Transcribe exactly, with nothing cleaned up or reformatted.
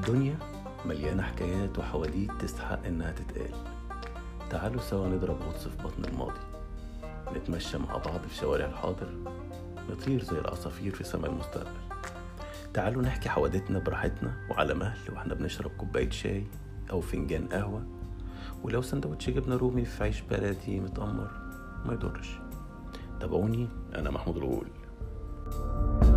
الدنيا مليانة حكايات وحواديت تستحق إنها تتقال. تعالوا سوا نضرب غطس في بطن الماضي، نتمشى مع بعض في شوارع الحاضر، نطير زي العصافير في سماء المستقبل. تعالوا نحكي حواديتنا براحتنا وعلى مهل واحنا بنشرب كوباية شاي أو فنجان قهوة، ولو سندوتش جبنة رومي في عيش بلدي متأمر ما يضرش. تابعوني، أنا محمود الغول.